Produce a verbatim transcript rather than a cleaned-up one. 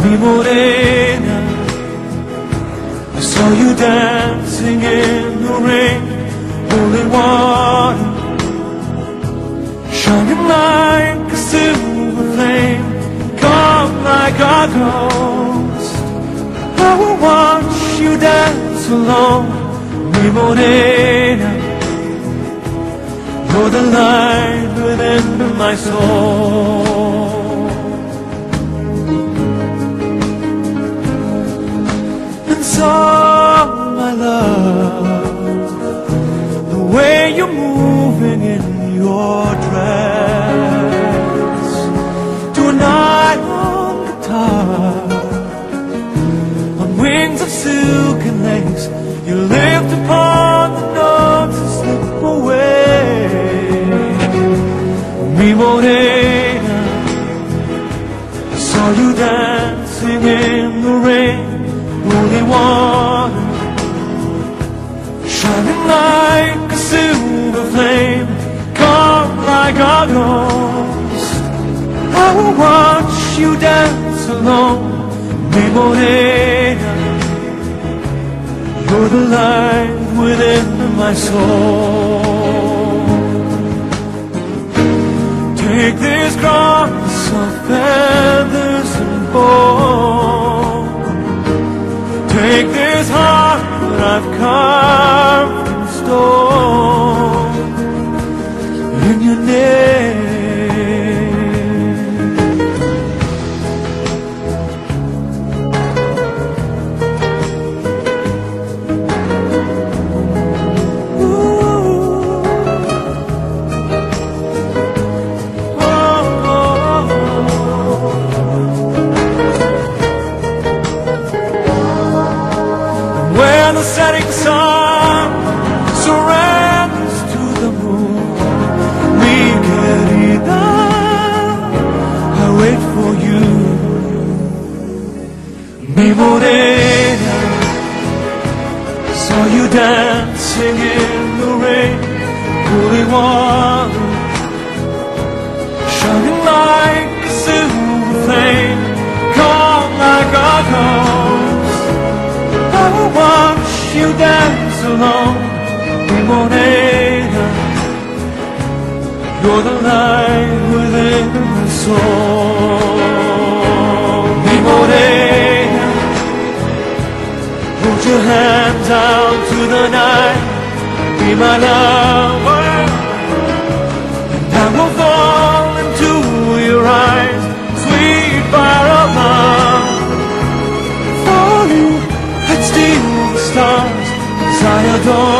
Mi morena, I saw you dancing in the rain, holy water, shining like a silver flame. Come like a ghost, I will watch you dance alone. Mi morena, you're the light within my soul. And so, my love, the way you're moving in your dress, tonight on guitar, on wings of silk and lace, you lift upon the notes and slip away. Mi morena, I saw you dancing in the rain, holy water, shining like a silver flame. Come like a ghost, I will watch you dance alone. Mi morena, you're the light within my soul. Take this cross of feathers and bone, take this heart that I've carved from stone, in your name. When the setting sun surrenders to the moon, mi querida, I wait for you. Mi morena, saw you dancing in the rain, holy water, shining like a silver flame. Come like a ghost, I will watch you dance alone. Mi morena, you're the light within my soul. Mi morena, hold your hands out to the night. Be my lover, and I will fall into your eyes. Sweet fire of love, for you I'd steal the stars, 'cause I adore